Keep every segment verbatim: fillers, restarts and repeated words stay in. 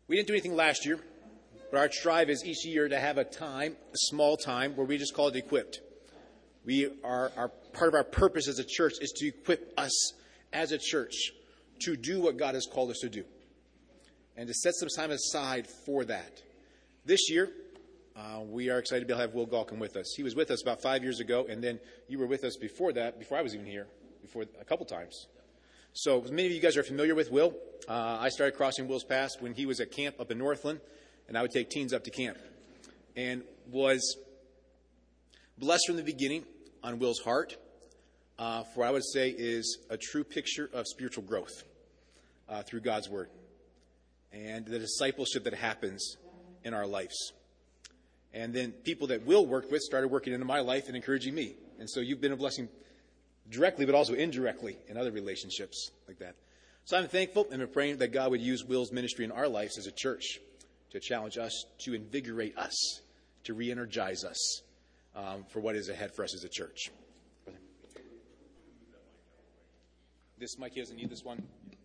We didn't do anything last year, but our strive is each year to have a time, a small time, where we just call it equipped. We are, our part of our purpose as a church is to equip us as a church to do what God has called us to do, and to set some time aside for that. This year, uh, we are excited to be able to have Will Galkin with us. He was with us about five years ago, and then you were with us before that, before I was even here, before a couple times. So many of you guys are familiar with Will. Uh, I started crossing Will's path when he was at camp up in Northland, and I would take teens up to camp, and was blessed from the beginning on Will's heart uh, for what I would say is a true picture of spiritual growth uh, through God's Word and the discipleship that happens in our lives. And then people that Will worked with started working into my life and encouraging me. And so you've been a blessing directly, but also indirectly in other relationships like that. So I'm thankful and I'm praying that God would use Will's ministry in our lives as a church to challenge us, to invigorate us, to re-energize us um, for what is ahead for us as a church. This mic, he doesn't need this one.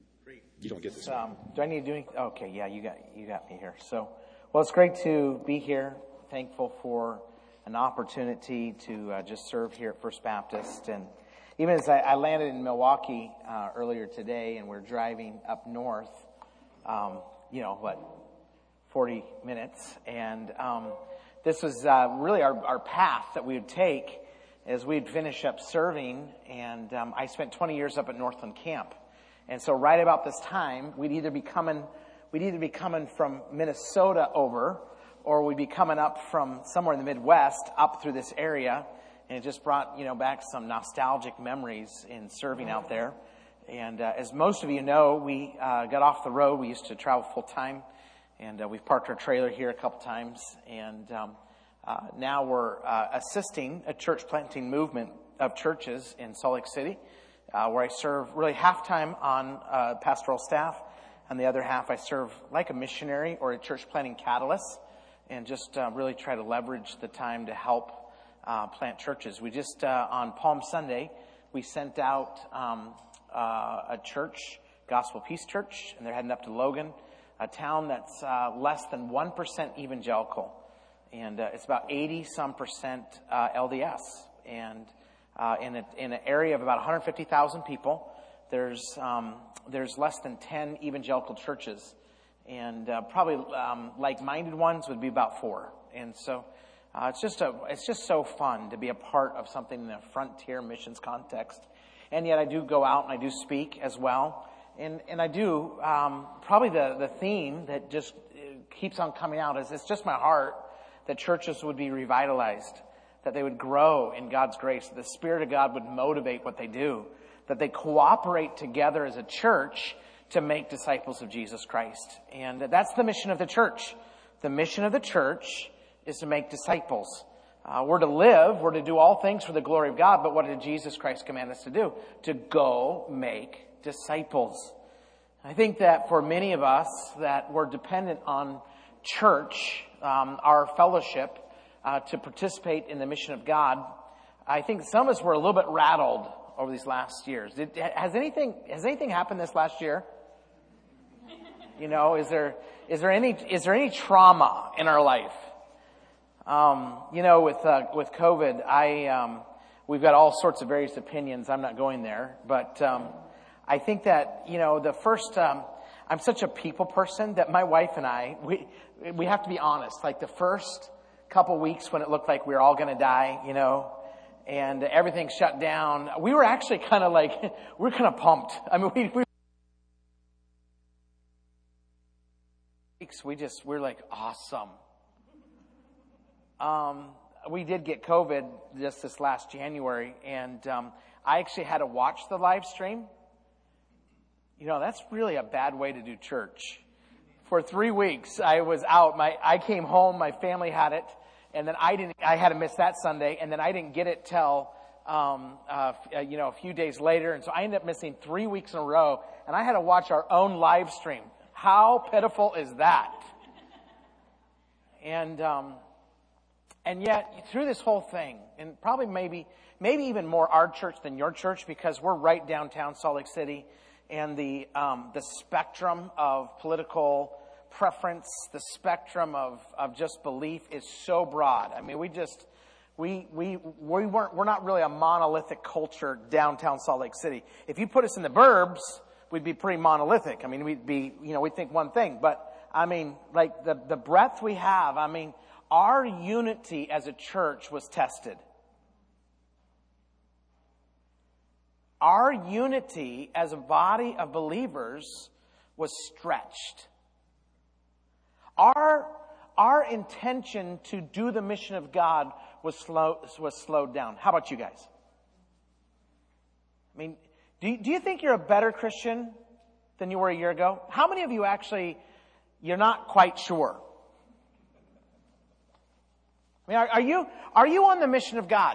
You don't get this um, one. Do I need to do anything? Okay, yeah, you got you got me here. So, well, it's great to be here. Thankful for an opportunity to uh, just serve here at First Baptist. And even as I, I landed in Milwaukee uh, earlier today, and we're driving up north, um, you know, what, forty minutes. And um, this was uh, really our, our path that we would take as we'd finish up serving. And um, I spent twenty years up at Northland Camp. And so right about this time, we'd either be coming, we'd either be coming from Minnesota over, or we'd be coming up from somewhere in the Midwest up through this area. And it just brought, you know, back some nostalgic memories in serving out there. And uh, as most of you know, we uh, got off the road. We used to travel full time. And uh, we've parked our trailer here a couple times. And um, uh, now we're uh, assisting a church planting movement of churches in Salt Lake City, uh, where I serve really half time on uh, pastoral staff. And the other half I serve like a missionary or a church planting catalyst, and just uh, really try to leverage the time to help uh, plant churches. We just, uh, on Palm Sunday, we sent out um, uh, a church, Gospel Peace Church, and they're heading up to Logan, a town that's uh, less than one percent evangelical. And uh, it's about eighty some percent uh, L D S. And uh, in, a, in an area of about one hundred fifty thousand people, there's um, there's less than ten evangelical churches. And uh, probably um, like-minded ones would be about four. And so uh, it's just a it's just so fun to be a part of something in a frontier missions context. And yet I do go out and I do speak as well. And and I do, um, probably the, the theme that just keeps on coming out is it's just my heart that churches would be revitalized, that they would grow in God's grace, that the Spirit of God would motivate what they do, that they cooperate together as a church to make disciples of Jesus Christ. And that's the mission of the church. The mission of the church is to make disciples. Uh, we're to live, we're to do all things for the glory of God, but what did Jesus Christ command us to do? To go make disciples. I think that for many of us that we're dependent on church, um, our fellowship, uh, to participate in the mission of God, I think some of us were a little bit rattled over these last years. Did, has anything has anything happened this last year? You know, is there is there any is there any trauma in our life? Um, you know, with uh, with COVID, I um, we've got all sorts of various opinions. I'm not going there, but um, I think that you know the first. Um, I'm such a people person that my wife and I we we have to be honest. Like the first couple weeks when it looked like we were all going to die, you know, and everything shut down, we were actually kind of like we we're kind of pumped. I mean, we. we We just, we're like, awesome. Um, we did get COVID just this last January, and um, I actually had to watch the live stream. You know, that's really a bad way to do church. For three weeks, I was out. My I came home, my family had it, and then I didn't. I had to miss that Sunday, and then I didn't get it till, um, uh, you know, a few days later, and so I ended up missing three weeks in a row, and I had to watch our own live stream. How pitiful is that? And um, and yet, through this whole thing, and probably maybe maybe even more our church than your church, because we're right downtown Salt Lake City, and the um, the spectrum of political preference, the spectrum of, of just belief is so broad. I mean, we just, we, we, we weren't, we're not really a monolithic culture downtown Salt Lake City. If you put us in the burbs, we'd be pretty monolithic. I mean, we'd be, you know, we'd think one thing. But, I mean, like the, the breadth we have, I mean, our unity as a church was tested. Our unity as a body of believers was stretched. Our, our intention to do the mission of God was slow, was slowed down. How about you guys? I mean, do you, do you think you're a better Christian than you were a year ago? How many of you actually, you're not quite sure? I mean, are, are you, are you on the mission of God?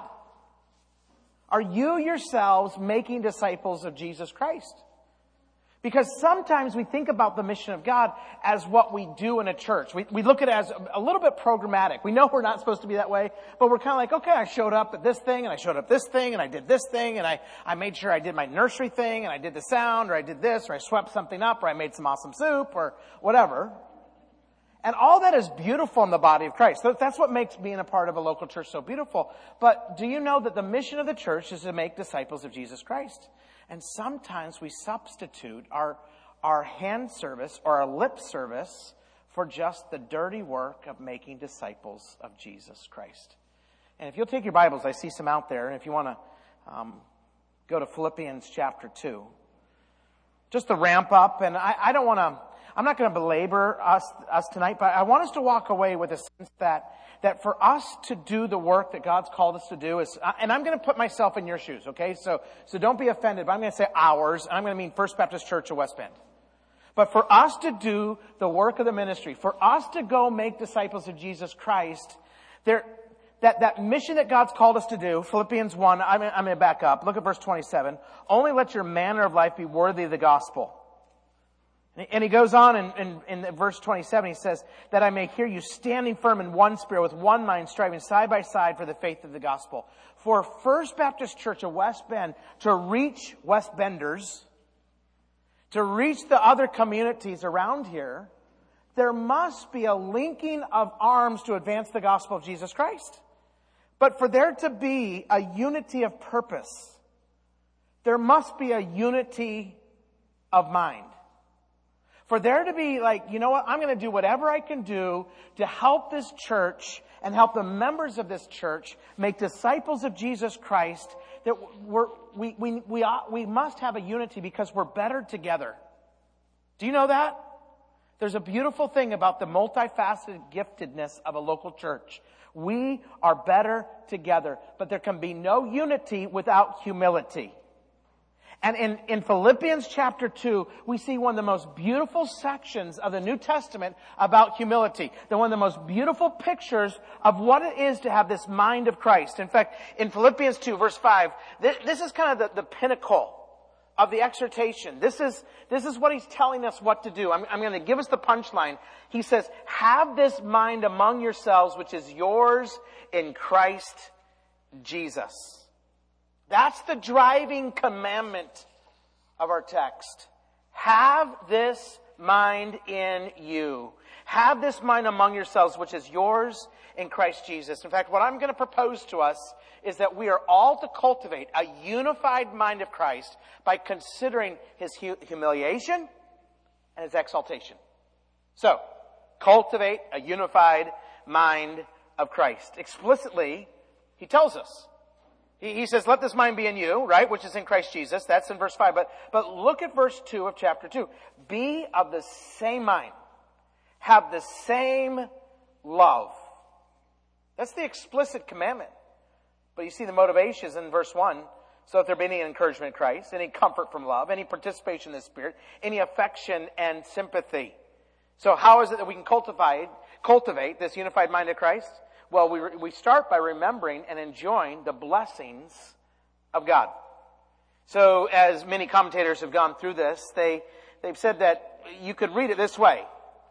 Are you yourselves making disciples of Jesus Christ? Because sometimes we think about the mission of God as what we do in a church. We, we look at it as a little bit programmatic. We know we're not supposed to be that way, but we're kind of like, okay, I showed up at this thing, and I showed up this thing, and I did this thing, and I, I made sure I did my nursery thing, and I did the sound, or I did this, or I swept something up, or I made some awesome soup, or whatever. And all that is beautiful in the body of Christ. That's what makes being a part of a local church so beautiful. But do you know that the mission of the church is to make disciples of Jesus Christ? And sometimes we substitute our, our hand service or our lip service for just the dirty work of making disciples of Jesus Christ. And if you'll take your Bibles, I see some out there. And if you want to um, go to Philippians chapter two. Just to ramp up, and I, I don't want to... I'm not going to belabor us, us tonight, but I want us to walk away with a sense that, that for us to do the work that God's called us to do is, and I'm going to put myself in your shoes, okay? So, so don't be offended, but I'm going to say ours, and I'm going to mean First Baptist Church of West Bend. But for us to do the work of the ministry, for us to go make disciples of Jesus Christ, there, that, that mission that God's called us to do, Philippians one, I'm, I'm going to back up. Look at verse twenty-seven. Only let your manner of life be worthy of the gospel. And he goes on in, in, in verse twenty-seven, he says, that I may hear you standing firm in one spirit, with one mind, striving side by side for the faith of the gospel. For First Baptist Church of West Bend to reach West Benders, to reach the other communities around here, there must be a linking of arms to advance the gospel of Jesus Christ. But for there to be a unity of purpose, there must be a unity of mind. For there to be like, you know what, I'm going to do whatever I can do to help this church and help the members of this church make disciples of Jesus Christ, that we're, we, we, we, ought, we must have a unity because we're better together. Do you know that? There's a beautiful thing about the multifaceted giftedness of a local church. We are better together, but there can be no unity without humility. And in, in Philippians chapter two, we see one of the most beautiful sections of the New Testament about humility. They're one of the most beautiful pictures of what it is to have this mind of Christ. In fact, in Philippians two, verse five, this, this is kind of the, the pinnacle of the exhortation. This is, this is what he's telling us what to do. I'm, I'm going to give us the punchline. He says, have this mind among yourselves, which is yours in Christ Jesus. That's the driving commandment of our text. Have this mind in you. Have this mind among yourselves, which is yours in Christ Jesus. In fact, what I'm going to propose to us is that we are all to cultivate a unified mind of Christ by considering his hu- humiliation and his exaltation. So, cultivate a unified mind of Christ. Explicitly, he tells us. He, he says, let this mind be in you, right, which is in Christ Jesus. That's in verse five. But, but look at verse two of chapter two. Be of the same mind. Have the same love. That's the explicit commandment. But you see the motivations in verse one. So if there be any encouragement in Christ, any comfort from love, any participation in the Spirit, any affection and sympathy. So how is it that we can cultivate, cultivate this unified mind of Christ? Well, we, we start by remembering and enjoying the blessings of God. So as many commentators have gone through this, they, they've said that you could read it this way.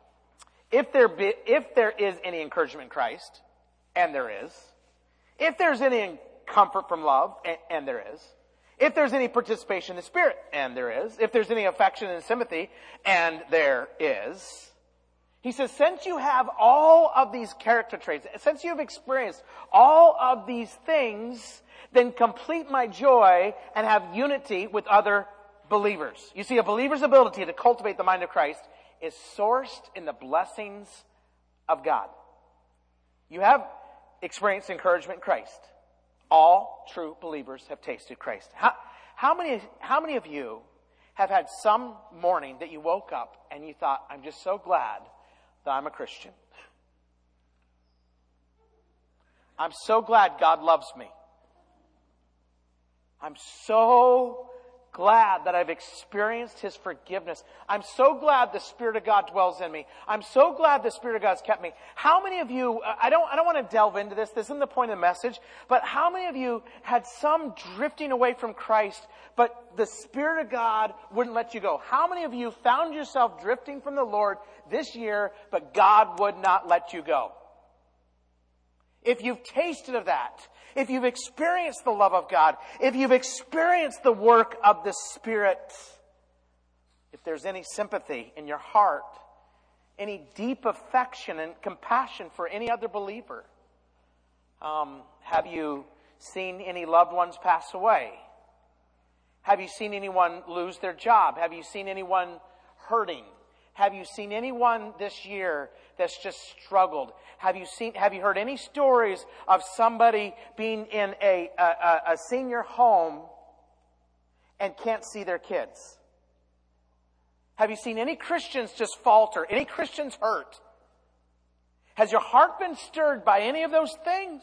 If there be, if there is any encouragement in Christ, and there is, if there's any comfort from love, and, and there is, if there's any participation in the Spirit, and there is, if there's any affection and sympathy, and there is, He says, since you have all of these character traits, since you've experienced all of these things, then complete my joy and have unity with other believers. You see, a believer's ability to cultivate the mind of Christ is sourced in the blessings of God. You have experienced encouragement in Christ. All true believers have tasted Christ. How, how many, how many of you have had some morning that you woke up and you thought, I'm just so glad that I'm a Christian. I'm so glad God loves me. I'm so glad that I've experienced His forgiveness. I'm so glad the Spirit of God dwells in me. I'm so glad the Spirit of God's kept me. How many of you, I don't, I don't want to delve into this. This isn't the point of the message, but how many of you had some drifting away from Christ, but the Spirit of God wouldn't let you go? How many of you found yourself drifting from the Lord this year, but God would not let you go? If you've tasted of that, if you've experienced the love of God, if you've experienced the work of the Spirit, if there's any sympathy in your heart, any deep affection and compassion for any other believer, um, have you seen any loved ones pass away? Have you seen anyone lose their job? Have you seen anyone hurting? Have you seen anyone this year that's just struggled? Have you seen, have you heard any stories of somebody being in a, a, a senior home and can't see their kids? Have you seen any Christians just falter? Any Christians hurt? Has your heart been stirred by any of those things?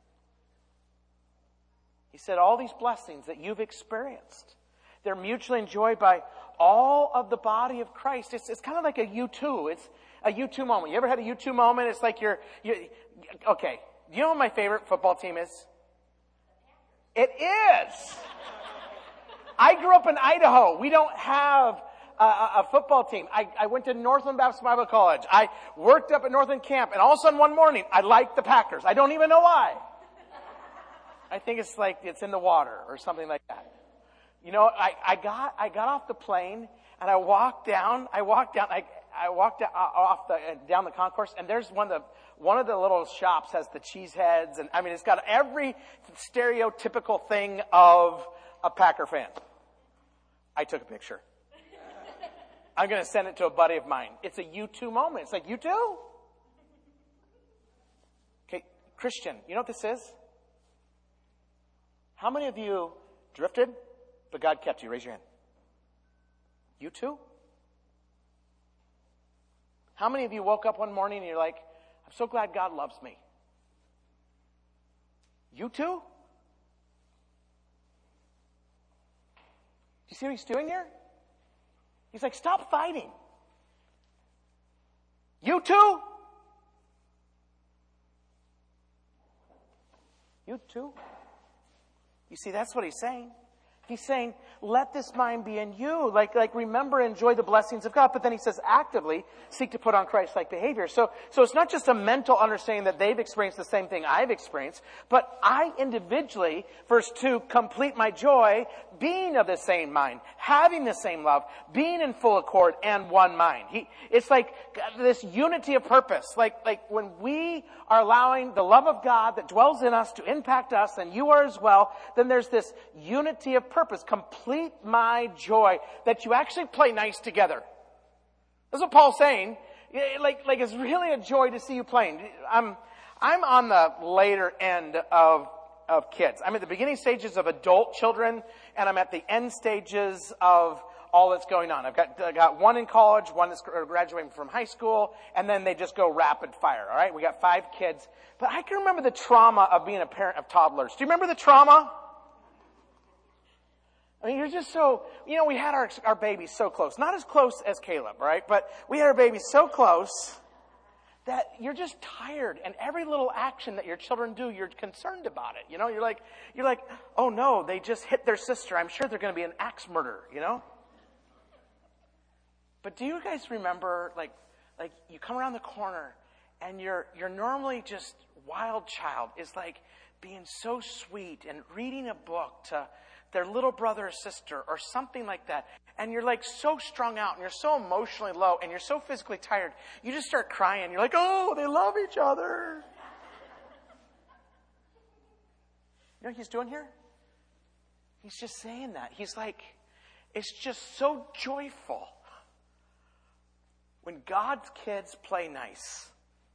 He said all these blessings that you've experienced, they're mutually enjoyed by all of the body of Christ. It's, it's kind of like a U two. It's a U two moment. You ever had a U two moment? It's like you're, you, okay. Do you know what my favorite football team is? It is. I grew up in Idaho. We don't have a, a football team. I, I went to Northland Baptist Bible College. I worked up at Northland Camp, and all of a sudden one morning, I liked the Packers. I don't even know why. I think it's like it's in the water or something like that. You know, I, I got I got off the plane and I walked down. I walked down. I I walked down, off the down the concourse, and there's one of the one of the little shops has the cheese heads, and I mean it's got every stereotypical thing of a Packer fan. I took a picture. I'm going to send it to a buddy of mine. It's a U two moment. It's like, you too? Okay, Christian, you know what this is? How many of you drifted, but God kept you? Raise your hand. You too? How many of you woke up one morning and you're like, I'm so glad God loves me? You too? Do you see what he's doing here? He's like, stop fighting. You too? You too? You see, that's what he's saying. He's saying, let this mind be in you. Like, like remember, enjoy the blessings of God. But then he says, actively seek to put on Christ-like behavior. So, so it's not just a mental understanding that they've experienced the same thing I've experienced, but I individually, verse two, complete my joy, being of the same mind, having the same love, being in full accord and one mind. He, it's like this unity of purpose. Like, like when we are allowing the love of God that dwells in us to impact us, and you are as well, then there's this unity of purpose. Complete my joy, that you actually play nice together. That's what Paul's saying. Like, like it's really a joy to see you playing. I'm, I'm on the later end of, of kids. I'm at the beginning stages of adult children, and I'm at the end stages of all that's going on. I've got, I got one in college, one that's graduating from high school, and then they just go rapid fire. All right, we got five kids. But I can remember the trauma of being a parent of toddlers. Do you remember the trauma? I mean, you're just so, you know, we had our, our babies so close. Not as close as Caleb, right? But we had our babies so close that you're just tired. And every little action that your children do, you're concerned about it. You know, you're like, you're like, oh no, they just hit their sister. I'm sure they're going to be an axe murderer, you know? But do you guys remember, like, like you come around the corner and your, your normally just wild child is like being so sweet and reading a book to their little brother or sister or something like that. and you're like so strung out and you're so emotionally low and you're so physically tired, you just start crying. You're like, oh, they love each other. You know what he's doing here? He's just saying that. He's like, it's just so joyful when God's kids play nice.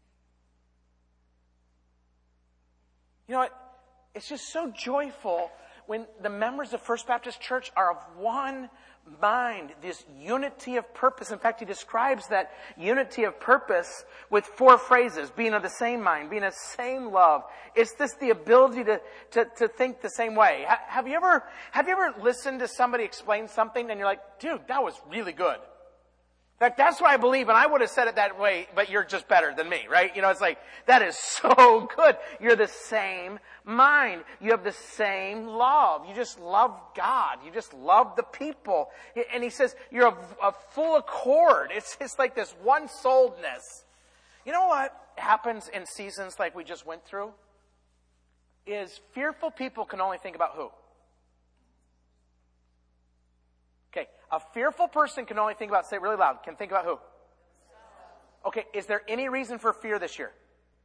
You know what? It's just so joyful when the members of First Baptist Church are of one mind, this unity of purpose. In fact, he describes that unity of purpose with four phrases: being of the same mind, being of the same love. It's this the ability to, to, to think the same way. Ha, have you ever, have you ever listened to somebody explain something and you're like, dude, that was really good. In fact, that's what I believe, and I would have said it that way, but you're just better than me, right? You know, it's like, that is so good. You're the same mind. You have the same love. You just love God. You just love the people. And he says, you're a, a full accord. It's, it's like this one-souledness. You know what happens in seasons like we just went through? Is fearful people can only think about who? Okay, a fearful person can only think about, say it really loud, can think about who? Okay, is there any reason for fear this year?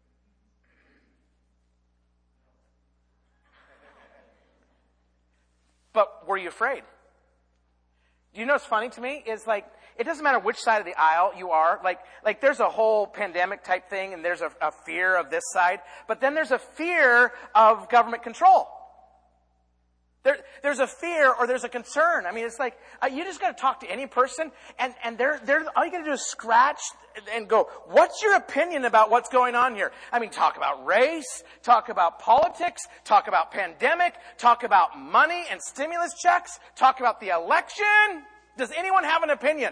But were you afraid? Do you know what's funny to me? Is like, it doesn't matter which side of the aisle you are. Like, like there's a whole pandemic type thing and there's a, a fear of this side. But then there's a fear of government control. There, there's a fear or there's a concern. I mean, it's like, uh, you just got to talk to any person and, and they're, they're, all you got to do is scratch and go, what's your opinion about what's going on here? I mean, talk about race, talk about politics, talk about pandemic, talk about money and stimulus checks, talk about the election. Does anyone have an opinion?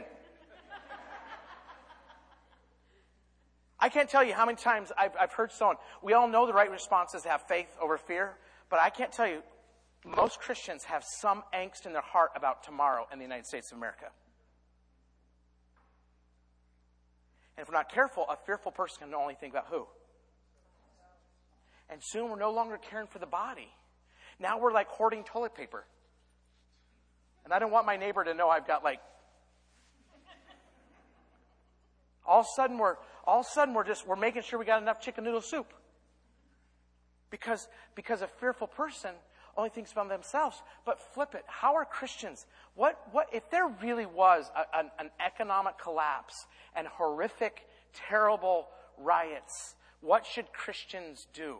I can't tell you how many times I've, I've heard someone, we all know the right response is to have faith over fear, but I can't tell you, most Christians have some angst in their heart about tomorrow in the United States of America. And if we're not careful, a fearful person can only think about who? And soon we're no longer caring for the body. Now we're like hoarding toilet paper. And I don't want my neighbor to know I've got like... All of a sudden we're, all of a sudden we're just, we're making sure we got enough chicken noodle soup. Because, because a fearful person only thinks about themselves. But flip it. How are Christians? What, what, if there really was a, an, an economic collapse and horrific, terrible riots, what should Christians do?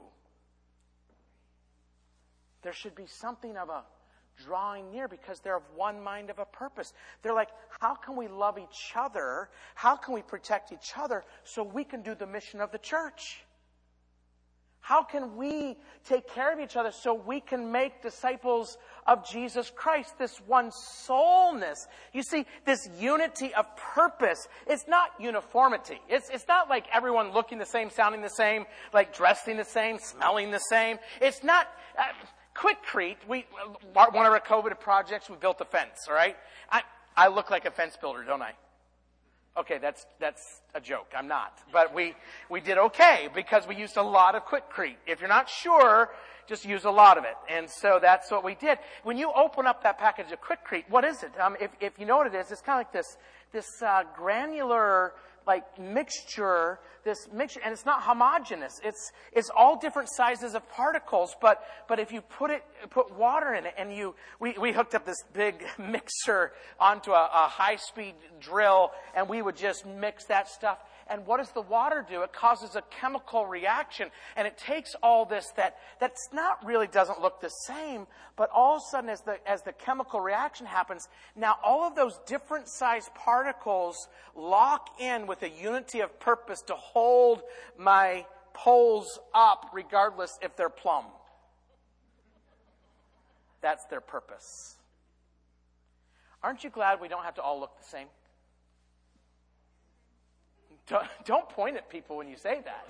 There should be something of a drawing near because they're of one mind of a purpose. They're like, how can we love each other? How can we protect each other so we can do the mission of the church? How can we take care of each other so we can make disciples of Jesus Christ? This one soulness. You see, this unity of purpose. It's not uniformity. It's, it's not like everyone looking the same, sounding the same, like dressing the same, smelling the same. It's not... Uh, Quikrete, we, one of our COVID projects, we built a fence, all right? I, I look like a fence builder, don't I? Okay, that's that's a joke. I'm not. But we, we did okay because we used a lot of Quikrete. If you're not sure, just use a lot of it. And so that's what we did. When you open up that package of Quikrete, what is it? Um, if, if you know what it is, it's kind of like this, this uh, granular like mixture, this mixture, and it's not homogeneous. It's it's all different sizes of particles, but but if you put it put water in it and you we, we hooked up this big mixer onto a, a high speed drill and we would just mix that stuff. And what does the water do? It causes a chemical reaction, and it takes all this that that's not really doesn't look the same, but all of a sudden as the as the chemical reaction happens, now all of those different sized particles lock in with a unity of purpose to hold my poles up regardless if they're plumb. That's their purpose. Aren't you glad we don't have to all look the same? Don't, don't point at people when you say that.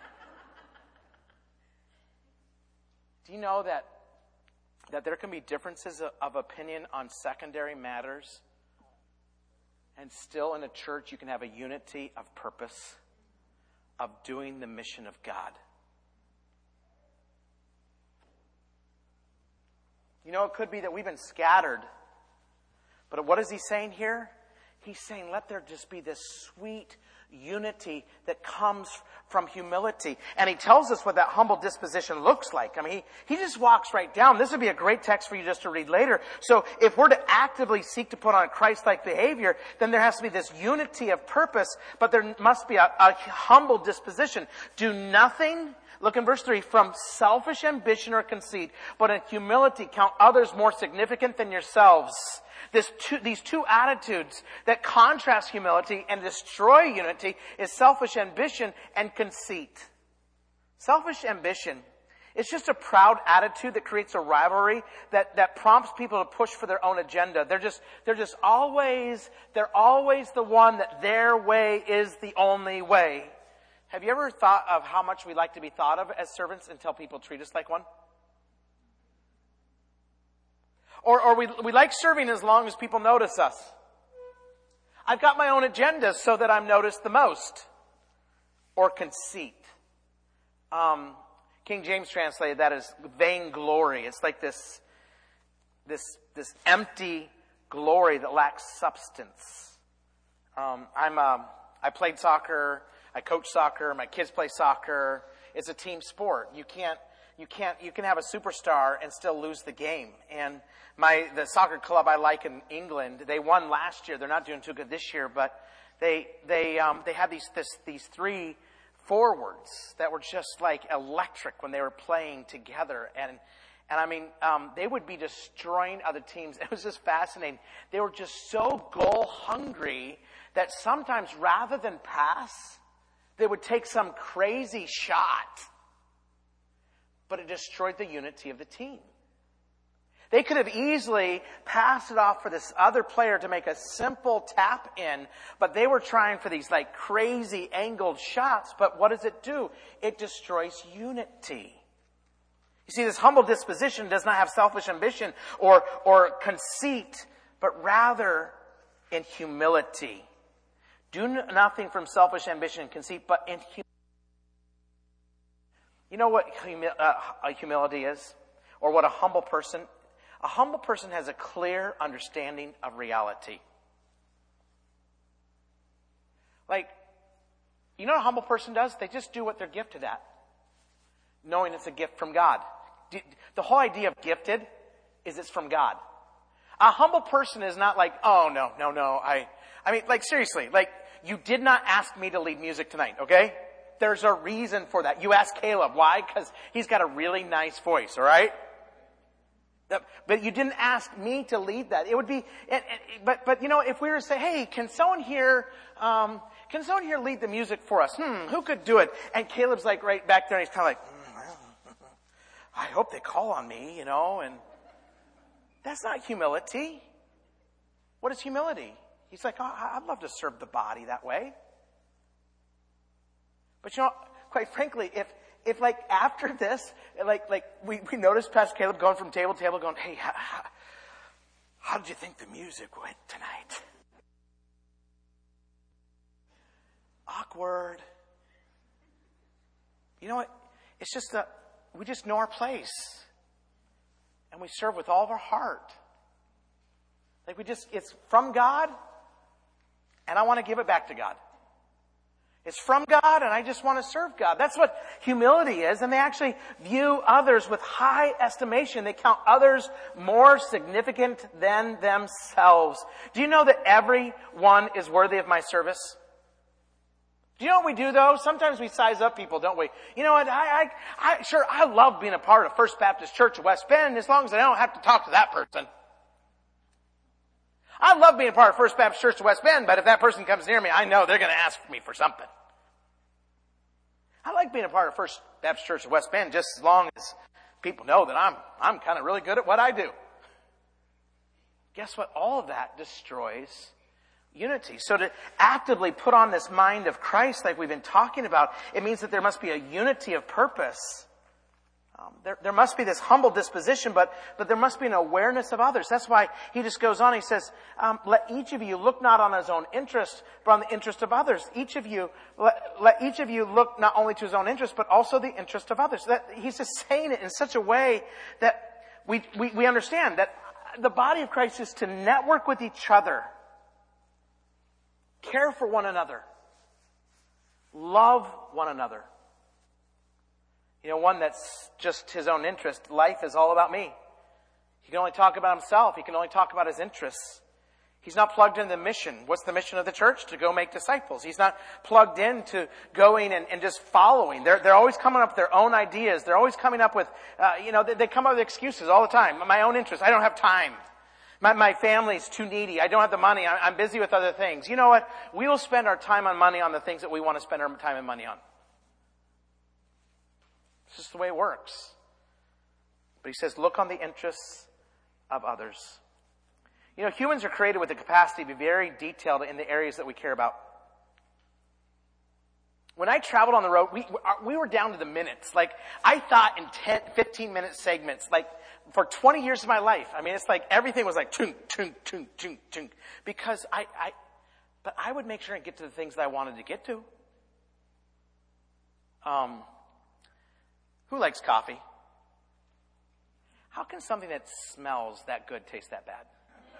Do you know that, that there can be differences of, of opinion on secondary matters, and still in a church you can have a unity of purpose of doing the mission of God? You know, it could be that we've been scattered But what is he saying here? He's saying, let there just be this sweet unity that comes from humility. And he tells us what that humble disposition looks like. I mean, he, he just walks right down. This would be a great text for you just to read later. So if we're to actively seek to put on Christ-like behavior, then there has to be this unity of purpose, but there must be a, a humble disposition. Do nothing, look in verse three, from selfish ambition or conceit, but in humility count others more significant than yourselves. This two, these two attitudes that contrast humility and destroy unity is selfish ambition and conceit. Selfish ambition is just a proud attitude that creates a rivalry that, that prompts people to push for their own agenda. They're just, they're just always, they're always the one that their way is the only way. Have you ever thought of how much we like to be thought of as servants until people treat us like one? Or, or we, we like serving as long as people notice us. I've got my own agenda so that I'm noticed the most. Or conceit. Um, King James translated that as vainglory. It's like this, this, this empty glory that lacks substance. Um, I'm, um, I played soccer. I coach soccer. My kids play soccer. It's a team sport. You can't, you can't, you can have a superstar and still lose the game. And my, the soccer club I like in England, they won last year. They're not doing too good this year, but they, they, um, they had these, this, these three forwards that were just like electric when they were playing together. And, and I mean, um, they would be destroying other teams. It was just fascinating. They were just so goal hungry that sometimes rather than pass, they would take some crazy shot. But it destroyed the unity of the team. They could have easily passed it off for this other player to make a simple tap in, but they were trying for these like crazy angled shots. But what does it do? It destroys unity. You see, this humble disposition does not have selfish ambition or, or conceit, but rather in humility. Do nothing from selfish ambition and conceit, but in humility. You know what humi- uh, humility is? Or what a humble person? A humble person has a clear understanding of reality. Like, you know what a humble person does? They just do what they're gifted at, knowing it's a gift from God. The whole idea of gifted is it's from God. A humble person is not like, oh, no, no, no. I, I mean, like, seriously, like, you did not ask me to lead music tonight, okay? There's a reason for that. You asked Caleb. Why? Because he's got a really nice voice, all right? But you didn't ask me to lead that. It would be, but, but you know, if we were to say, hey, can someone here, um, can someone here lead the music for us? Hmm, who could do it? And Caleb's like right back there and he's kind of like, mm, well, I hope they call on me, you know, and that's not humility. What is humility? He's like, oh, I'd love to serve the body that way. But you know, quite frankly, if, If like after this, like like we, we noticed Pastor Caleb going from table to table going, hey, how, how, how did you think the music went tonight? Awkward. You know what? It's just that we just know our place. And we serve with all of our heart. Like we just, it's from God, and I want to give it back to God. It's from God, and I just want to serve God. That's what humility is. And they actually view others with high estimation. They count others more significant than themselves. Do you know that everyone is worthy of my service? Do you know what we do, though? Sometimes we size up people, don't we? You know what? I, I, I sure, I love being a part of First Baptist Church of West Bend as long as I don't have to talk to that person. I love being a part of First Baptist Church of West Bend, but if that person comes near me, I know they're going to ask me for something. I like being a part of First Baptist Church of West Bend just as long as people know that I'm, I'm kind of really good at what I do. Guess what? All of that destroys unity. So to actively put on this mind of Christ like we've been talking about, it means that there must be a unity of purpose. Um, there, there must be this humble disposition, but, but there must be an awareness of others. That's why he just goes on. He says, um, let each of you look not on his own interest, but on the interest of others. Each of you, let, let each of you look not only to his own interest, but also the interest of others. That, he's just saying it in such a way that we, we, we understand that the body of Christ is to network with each other, care for one another, love one another. You know, one that's just his own interest. Life is all about me. He can only talk about himself. He can only talk about his interests. He's not plugged into the mission. What's the mission of the church? To go make disciples. He's not plugged into going and, and just following. They're, they're always coming up with their own ideas. They're always coming up with, uh, you know, they, they come up with excuses all the time. My own interests. I don't have time. My, my family's too needy. I don't have the money. I'm, I'm busy with other things. You know what? We will spend our time and money on the things that we want to spend our time and money on. It's just the way it works. But he says, look on the interests of others. You know, humans are created with the capacity to be very detailed in the areas that we care about. When I traveled on the road, we, we were down to the minutes. Like, I thought in ten, fifteen minute segments, like, for twenty years of my life. I mean, it's like everything was like, tunk, tunk, tunk, tunk, tunk. Because I, I, but I would make sure and get to the things that I wanted to get to. Um, who likes coffee? How can something that smells that good taste that bad?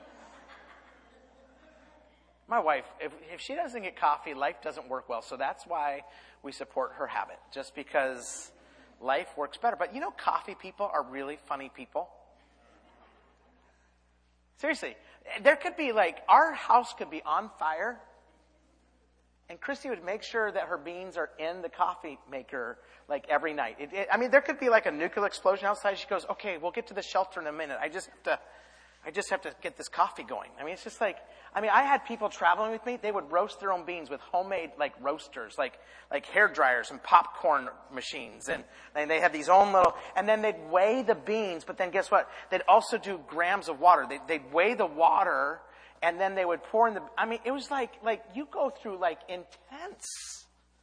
My wife, if, if she doesn't get coffee, life doesn't work well. So that's why we support her habit, just because life works better. But you know, coffee people are really funny people. Seriously, there could be like, our house could be on fire, and Christy would make sure that her beans are in the coffee maker like every night. It, it, I mean, there could be like a nuclear explosion outside. She goes, okay, we'll get to the shelter in a minute. I just have to, I just have to get this coffee going. I mean, it's just like, I mean, I had people traveling with me. They would roast their own beans with homemade like roasters, like, like hair dryers and popcorn machines. And, and they had these own little, and then they'd weigh the beans, but then guess what? They'd also do grams of water. They, they'd weigh the water, and then they would pour in the, I mean, it was like, like you go through like intense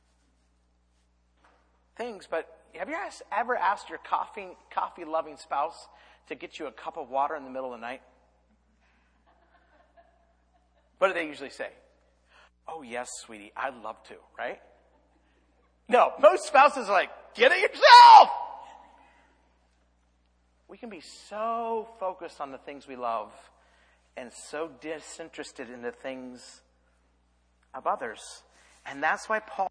things. But have you asked, ever asked your coffee, coffee loving spouse to get you a cup of water in the middle of the night? What do they usually say? Oh, yes, sweetie, I'd love to, right? No, most spouses are like, get it yourself! We can be so focused on the things we love and so disinterested in the things of others. And that's why Paul,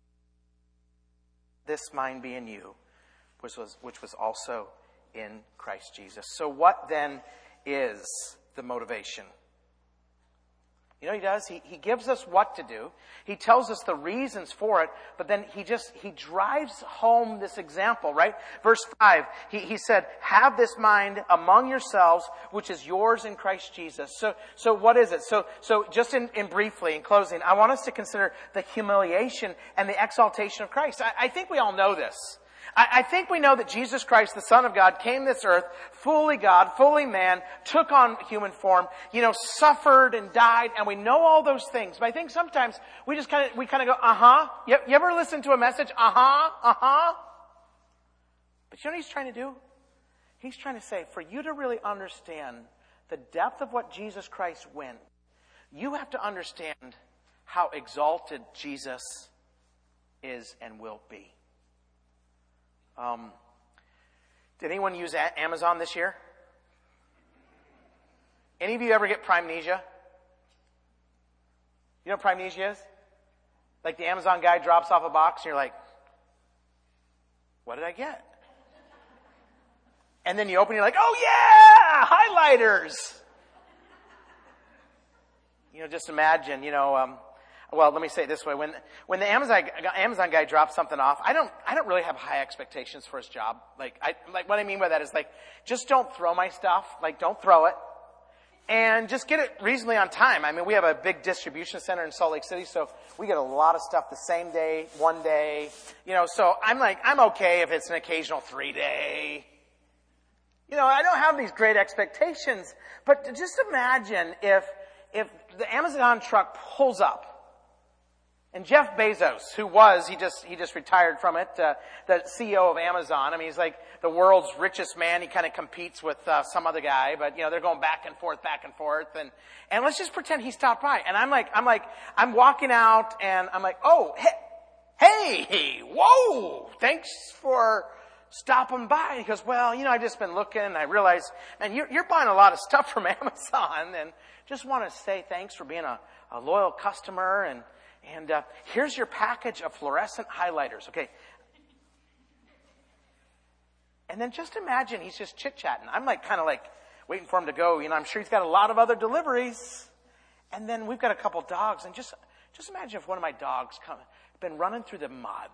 this mind be in you, which was, which was also in Christ Jesus. So what then is the motivation? You know what he does? He, he gives us what to do. He tells us the reasons for it, but then he just, he drives home this example, right? Verse five, he, he said, have this mind among yourselves, which is yours in Christ Jesus. So, so what is it? So, so just in, in briefly, in closing, I want us to consider the humiliation and the exaltation of Christ. I, I think we all know this. I think we know that Jesus Christ, the Son of God, came to this earth, fully God, fully man, took on human form, you know, suffered and died, and we know all those things. But I think sometimes we just kind of, we kind of go, uh-huh. You, you ever listen to a message? Uh-huh, uh-huh. But you know what he's trying to do? He's trying to say, for you to really understand the depth of what Jesus Christ went, you have to understand how exalted Jesus is and will be. Um, did anyone use a- Amazon this year? Any of you ever get Primnesia? You know what Primnesia is? Like the Amazon guy drops off a box and you're like, what did I get? And then you open, you're like, oh yeah, highlighters. You know, just imagine, you know, um, well, let me say it this way. When, when the Amazon, Amazon guy drops something off, I don't, I don't really have high expectations for his job. Like, I, like what I mean by that is like, just don't throw my stuff. Like, don't throw it. And just get it reasonably on time. I mean, we have a big distribution center in Salt Lake City, so we get a lot of stuff the same day, one day. You know, so I'm like, I'm okay if it's an occasional three day. You know, I don't have these great expectations, but just imagine if, if the Amazon truck pulls up, and Jeff Bezos, who was, he just, he just retired from it, uh, the C E O of Amazon. I mean, he's like the world's richest man. He kind of competes with, uh, some other guy, but, you know, they're going back and forth, back and forth. And, and let's just pretend he stopped by. And I'm like, I'm like, I'm walking out and I'm like, oh, hey, hey, whoa, thanks for stopping by. And he goes, well, you know, I've just been looking and I realized, and you're, you're buying a lot of stuff from Amazon, and just want to say thanks for being a, a loyal customer. And, and uh, here's your package of fluorescent highlighters. Okay. And then just imagine he's just chit-chatting. I'm like kind of like waiting for him to go. You know, I'm sure he's got a lot of other deliveries. And then we've got a couple dogs. And just just imagine if one of my dogs come, been running through the mud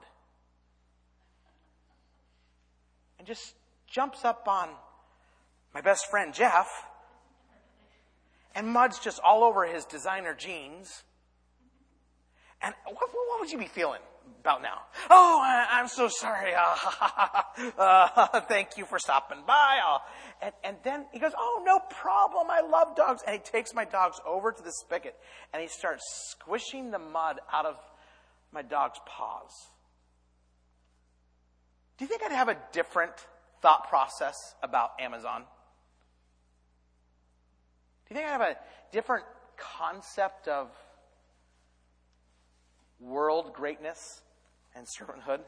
and just jumps up on my best friend Jeff, and mud's just all over his designer jeans. And what, what would you be feeling about now? Oh, I, I'm so sorry. Uh, uh, thank you for stopping by. I'll, and, and then he goes, oh, no problem. I love dogs. And he takes my dogs over to the spigot and he starts squishing the mud out of my dog's paws. Do you think I'd have a different thought process about Amazon? Do you think I'd have a different concept of world greatness and servanthood?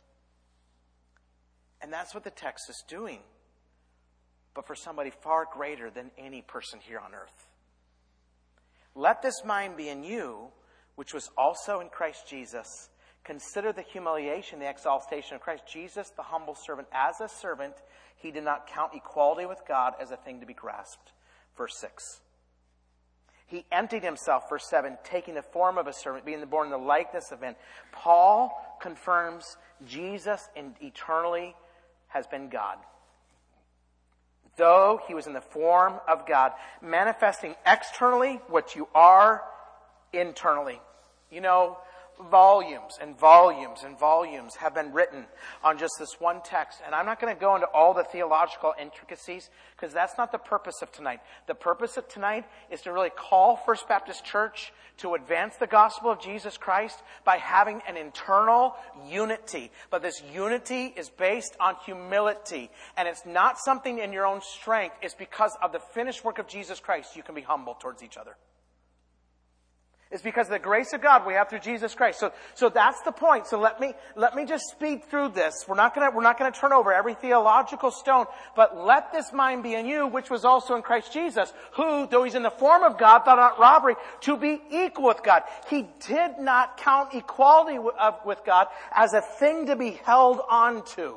And that's what the text is doing, but for somebody far greater than any person here on earth. Let this mind be in you, which was also in Christ Jesus. Consider the humiliation, the exaltation of Christ. Jesus, the humble servant, as a servant, he did not count equality with God as a thing to be grasped. Verse six. He emptied himself, verse seven, taking the form of a servant, being born in the likeness of men. Paul confirms Jesus in eternally has been God. Though he was in the form of God, manifesting externally what you are internally. You know, volumes and volumes and volumes have been written on just this one text. And I'm not going to go into all the theological intricacies because that's not the purpose of tonight. The purpose of tonight is to really call First Baptist Church to advance the gospel of Jesus Christ by having an internal unity. But this unity is based on humility. And it's not something in your own strength. It's because of the finished work of Jesus Christ you can be humble towards each other. It's because of the grace of God we have through Jesus Christ. So, so that's the point. So let me, let me just speed through this. We're not gonna, we're not gonna turn over every theological stone, but let this mind be in you, which was also in Christ Jesus, who, though he's in the form of God, thought not robbery to be equal with God. He did not count equality with God as a thing to be held on to.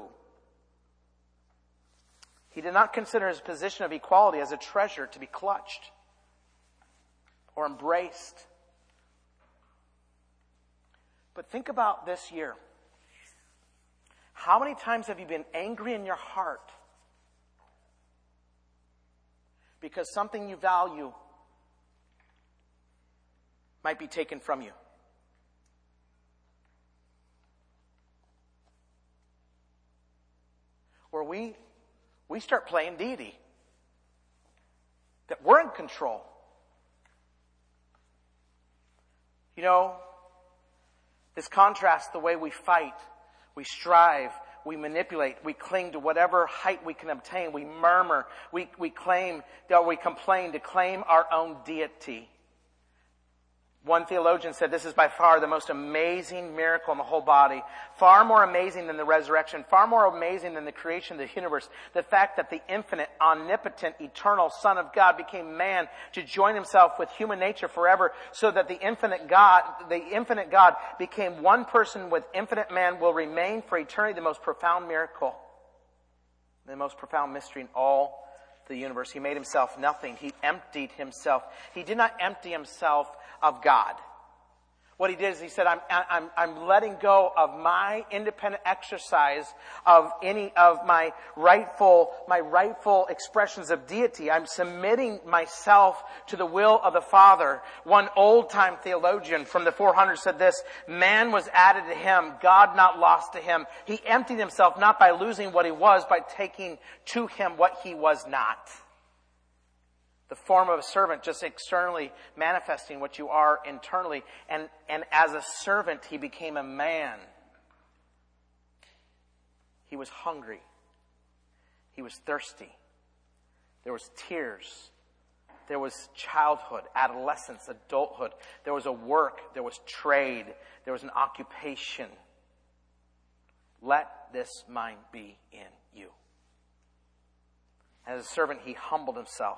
He did not consider his position of equality as a treasure to be clutched or embraced. But think about this year. How many times have you been angry in your heart because something you value might be taken from you? Where we, we start playing deity. That we're in control. You know, this contrasts the way we fight, we strive, we manipulate, we cling to whatever height we can obtain, we murmur, we, we claim, or we complain to claim our own deity. One theologian said this is by far the most amazing miracle in the whole body. Far more amazing than the resurrection. Far more amazing than the creation of the universe. The fact that the infinite, omnipotent, eternal Son of God became man to join himself with human nature forever so that the infinite God, the infinite God became one person with infinite man will remain for eternity the most profound miracle. The most profound mystery in all the universe. He made himself nothing. He emptied himself. He did not empty himself of God. What he did is he said, I'm, I'm, I'm letting go of my independent exercise of any of my rightful, my rightful expressions of deity. I'm submitting myself to the will of the Father. One old-time theologian from the four hundreds said this, man was added to him, God not lost to him. He emptied himself not by losing what he was, by taking to him what he was not. The form of a servant, just externally manifesting what you are internally. And, and as a servant, he became a man. He was hungry. He was thirsty. There was tears. There was childhood, adolescence, adulthood. There was a work. There was trade. There was an occupation. Let this mind be in you. As a servant, he humbled himself.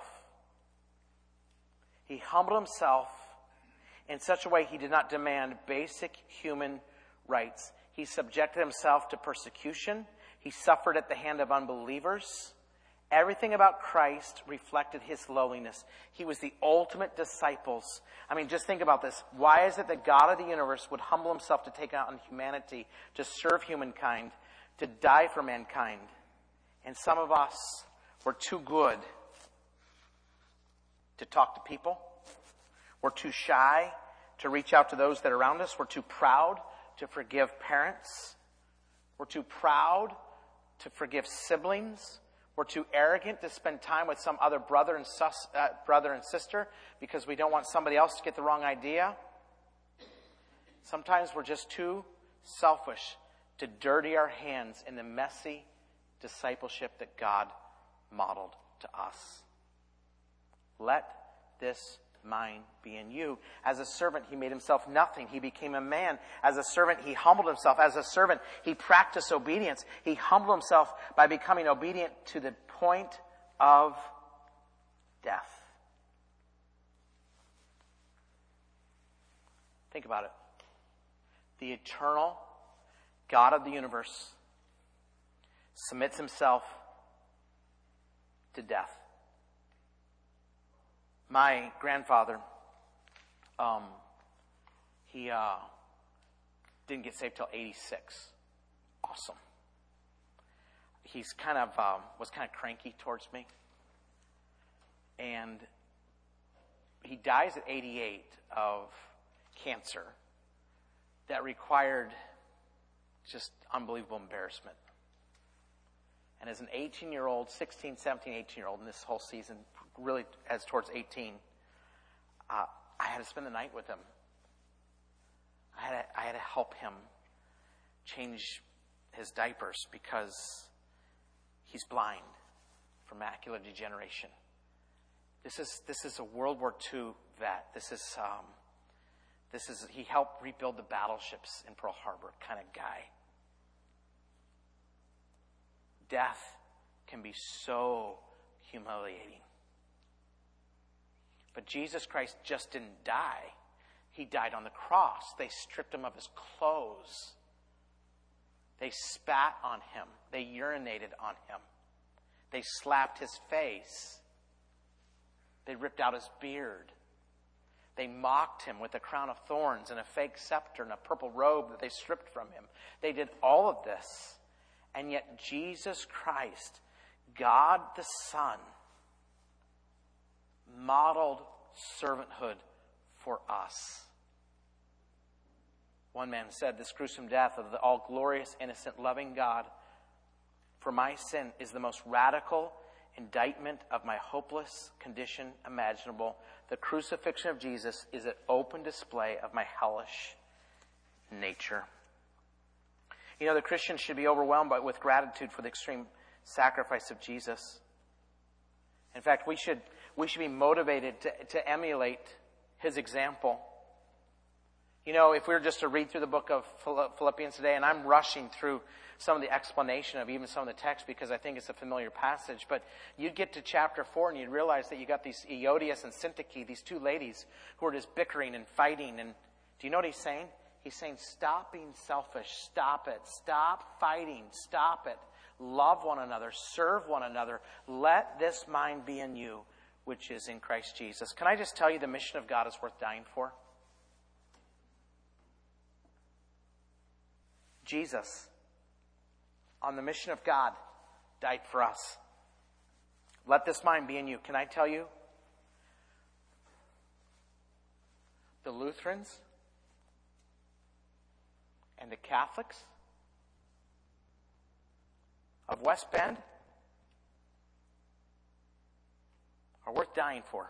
He humbled himself in such a way he did not demand basic human rights. He subjected himself to persecution. He suffered at the hand of unbelievers. Everything about Christ reflected his lowliness. He was the ultimate disciples. I mean, just think about this. Why is it that God of the universe would humble himself to take on humanity, to serve humankind, to die for mankind? And some of us were too good to talk to people. We're too shy to reach out to those that are around us. We're too proud to forgive parents. We're too proud to forgive siblings. We're too arrogant to spend time with some other brother and sus, uh, brother and sister because we don't want somebody else to get the wrong idea. Sometimes we're just too selfish to dirty our hands in the messy discipleship that God modeled to us. Let this mind be in you. As a servant, he made himself nothing. He became a man. As a servant, he humbled himself. As a servant, he practiced obedience. He humbled himself by becoming obedient to the point of death. Think about it. The eternal God of the universe submits himself to death. My grandfather, um, he uh, didn't get saved till eighty-six. Awesome. He's kind of um, was kind of cranky towards me, and he dies at eighty-eight of cancer that required just unbelievable embarrassment. And as an eighteen-year-old, sixteen, seventeen, eighteen-year-old in this whole season, really as towards eighteen, uh, I had to spend the night with him. I had to, I had to help him change his diapers because he's blind from macular degeneration. This is this is a World War Two vet. This is um, this is he helped rebuild the battleships in Pearl Harbor kind of guy. Death can be so humiliating. But Jesus Christ just didn't die. He died on the cross. They stripped him of his clothes. They spat on him. They urinated on him. They slapped his face. They ripped out his beard. They mocked him with a crown of thorns and a fake scepter and a purple robe that they stripped from him. They did all of this. And yet Jesus Christ, God the Son, modeled servanthood for us. One man said, this gruesome death of the all-glorious, innocent, loving God for my sin is the most radical indictment of my hopeless condition imaginable. The crucifixion of Jesus is an open display of my hellish nature. You know, the Christian should be overwhelmed by, with gratitude for the extreme sacrifice of Jesus. In fact, we should we should be motivated to, to emulate his example. You know, if we were just to read through the book of Philippians today, and I'm rushing through some of the explanation of even some of the text because I think it's a familiar passage, but you'd get to chapter four and you'd realize that you got these Euodias and Syntyche, these two ladies who are just bickering and fighting. And do you know what he's saying? He's saying, stop being selfish. Stop it. Stop fighting. Stop it. Love one another. Serve one another. Let this mind be in you, which is in Christ Jesus. Can I just tell you the mission of God is worth dying for? Jesus, on the mission of God, died for us. Let this mind be in you. Can I tell you? The Lutherans and the Catholics of West Bend are worth dying for.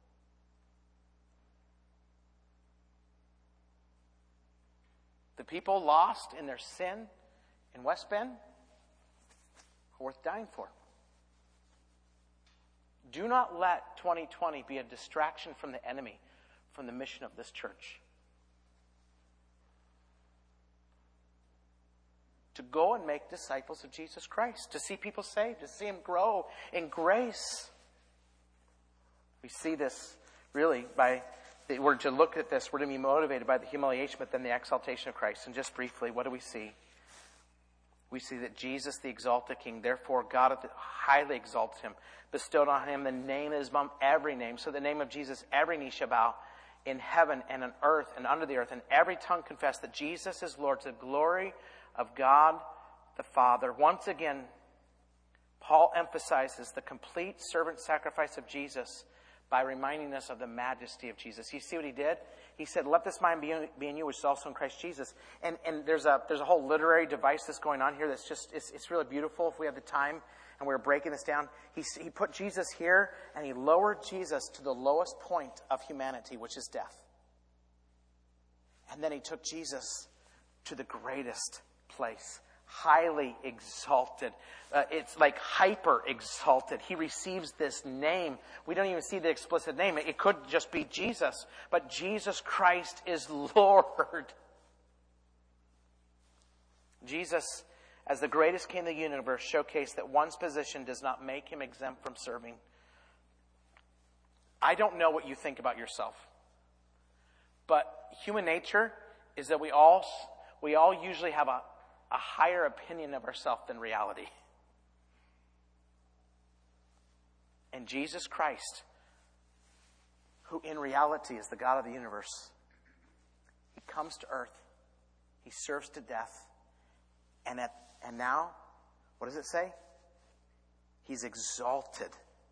The people lost in their sin in West Bend are worth dying for. Do not let twenty twenty be a distraction from the enemy, from the mission of this church. to go and make disciples of Jesus Christ, to see people saved, to see them grow in grace. We see this really by, we're to look at this, we're to be motivated by the humiliation, but then the exaltation of Christ. And just briefly, what do we see? We see that Jesus, the exalted King, therefore God highly exalted him, bestowed on him the name that is above every name. So the name of Jesus, every knee shall bow in heaven and on earth and under the earth, and every tongue confess that Jesus is Lord, to the glory of God the Father. Once again, Paul emphasizes the complete servant sacrifice of Jesus by reminding us of the majesty of Jesus. You see what he did? He said, let this mind be in, be in you, which is also in Christ Jesus. And, and there's a there's a whole literary device that's going on here that's just, it's, it's really beautiful if we have the time and we were breaking this down. He, he put Jesus here, and he lowered Jesus to the lowest point of humanity, which is death. And then he took Jesus to the greatest place, highly exalted. Uh, it's like hyper exalted. He receives this name. We don't even see the explicit name. It could just be Jesus, but Jesus Christ is Lord. Jesus, as the greatest King of the universe, showcased that one's position does not make him exempt from serving. I don't know what you think about yourself, but human nature is that we all we all usually have a, a higher opinion of ourselves than reality. And Jesus Christ, who in reality is the God of the universe, he comes to earth, he serves to death, and at and now, what does it say? He's exalted.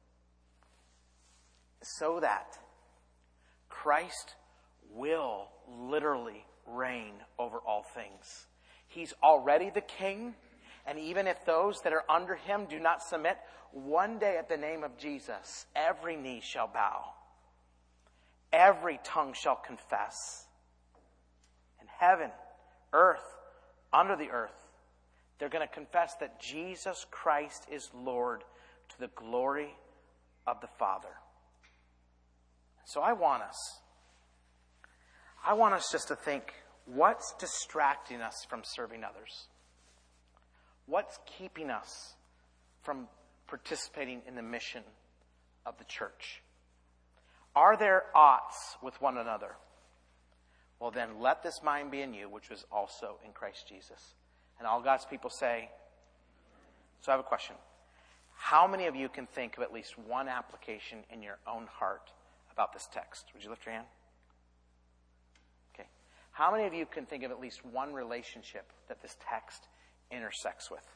So that Christ will literally reign over all things. He's already the king, and even if those that are under him do not submit, one day at the name of Jesus, every knee shall bow. Every tongue shall confess. In heaven, earth, under the earth, they're going to confess that Jesus Christ is Lord to the glory of the Father. So I want us, I want us just to think, what's distracting us from serving others? What's keeping us from participating in the mission of the church? Are there oughts with one another? Well, then let this mind be in you, which was also in Christ Jesus. And all God's people say, so I have a question. How many of you can think of at least one application in your own heart about this text? Would you lift your hand? Okay. How many of you can think of at least one relationship that this text intersects with?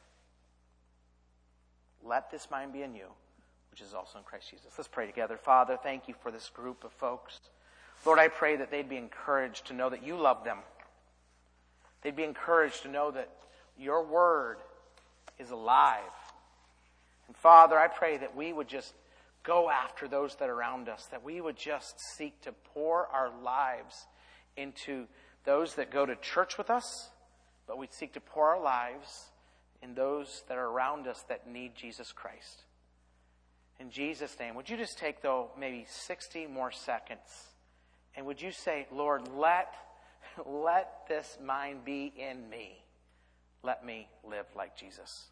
Let this mind be in you, which is also in Christ Jesus. Let's pray together. Father, thank you for this group of folks. Lord, I pray that they'd be encouraged to know that you love them. They'd be encouraged to know that your word is alive. And Father, I pray that we would just go after those that are around us, that we would just seek to pour our lives into those that go to church with us, but we'd seek to pour our lives in those that are around us that need Jesus Christ. In Jesus' name, would you just take, though, maybe sixty more seconds, and would you say, Lord, let, let this mind be in me. Let me live like Jesus.